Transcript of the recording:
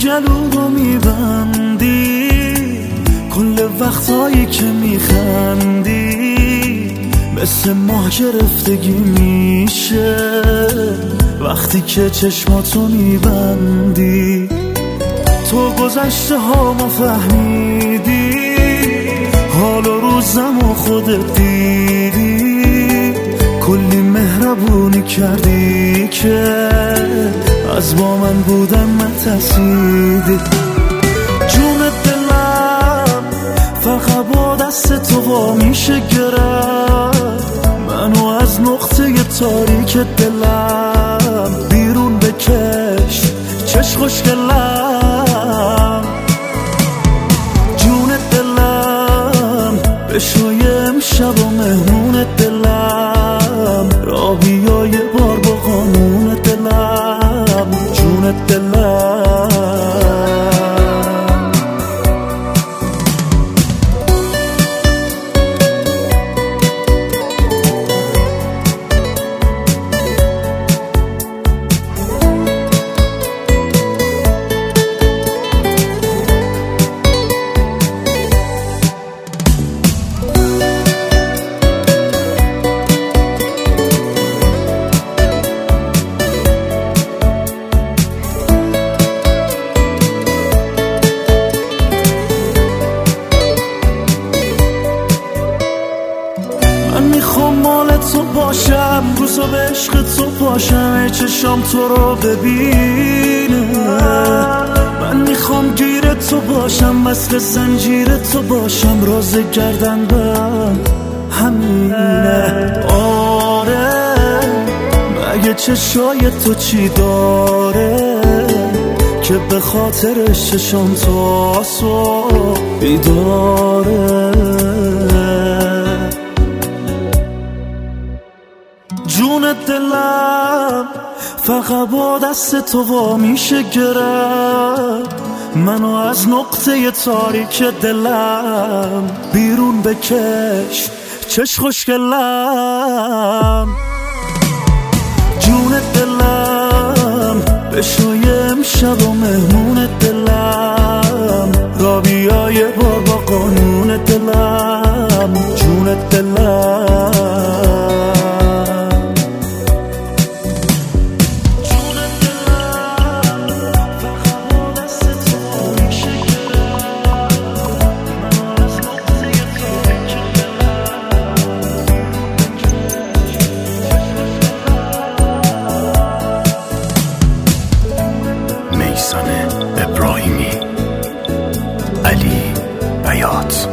گلو میبندی، کل وقتایی که میخندی مثل ماه گرفتگی میشه وقتی که چشماتو میبندی. تو گذشته ها ما فهمیدی، حال و روزم و خودت دیدی، کلی مهربونی کردی که از با من بودن نترسیدی. جون دلم فقط با دست تو وا میشه گرفت، منو از نقطه تاریک دلم بیرون بکش چش خوشگلم. جون دلم بشوی امشب و مهمون دلم، را بیا یه بار با قانون دلم. جون دلم مال تو باشم، روزا به عشق تو باشم، چشام تو رو ببینه. من میخوام گیر تو باشم، مثل زنجیر تو باشم، راز گردن بند همینه. آره مگه چشای تو چی داره که به خاطرش چشام تو آسو بیداره. جون دلم فقط با دست تو وا میشه گرفت، منو از نقطه تاریک دلم بیرون بکش چش خوشگلم. جون دلم بشوی امشب و مهمون دلم، را بیا یه بار با قانون دلم. جون دلم ابراهیمی، علی بیات.